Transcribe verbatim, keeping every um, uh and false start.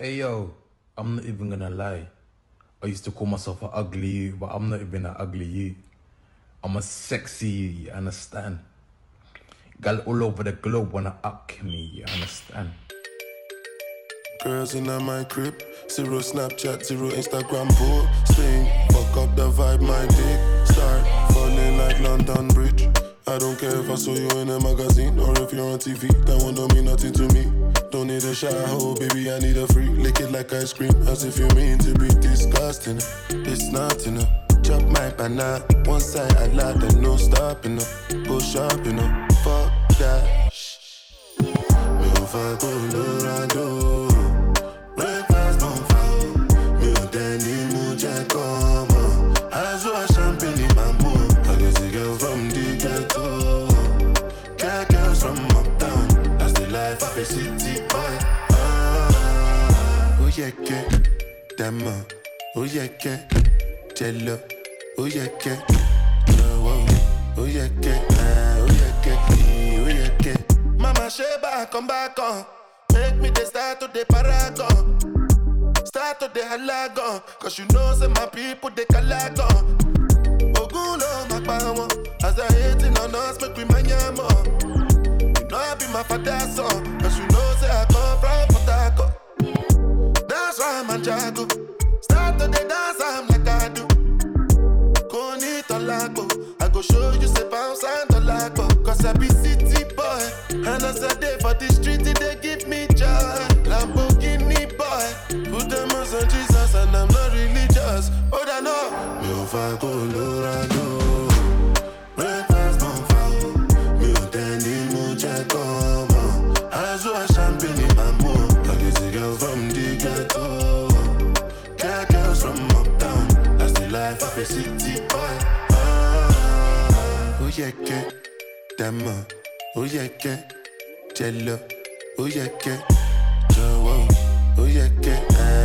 Hey yo, I'm not even gonna lie. I used to call myself an ugly you, but I'm not even an ugly you. I'm a sexy you, you understand? Gal all over the globe wanna up me, you understand? Girls in my crib, zero Snapchat, zero Instagram posting. Fuck up the vibe, my dick start falling like London Bridge. I don't care if I saw you in a magazine or if you're on T V, that one don't mean nothing to me. Don't need a shower, baby, I need a free. Lick it like ice cream, as if you mean to be disgusting. It's not enough. Chop my banana, one side I like that, no stopping up. Go shopping up, fuck that. Me off a Colorado. Breakfast don't fall. Me o deni mu je come. As well champagne in my mood. I guess a girl from the ghetto. Cat girls from uptown. That's the life of a city boy. Ah, oh yeah, yeah, dama. Oh yeah, yeah, jello. Oh yeah, yeah, oh wow. Oh yeah, yeah, oh yeah, yeah, oh yeah, yeah. Mama Sheba, come back on. Make me the start to the paragon. Start to the halagon. Cause you know say my people they calagon. Ogulo makbawo. As I hating on us, make we manyamo. You know I be my father's son. Cause you know say I come from Potako. That's why I'm a jago. Start to the dance, I'm like I do. Koni tolago. I go show you say bounce and tolago. Cause I be city boy. And as I day for the street, they give me joy. Lamborghini boy. Put them on Jesus and I'm not religious. Oh, I know. Me off a Colorado. Breakfast don't fall. Me o deni mu je come. As well champagne in my mood. I guess a girl from the ghetto. Cat girls from uptown. That's the life of a city boy. Ah, oh yeah, yeah, dama. Oh yeah, yeah, jello. Oh yeah, yeah, oh yeah, yeah.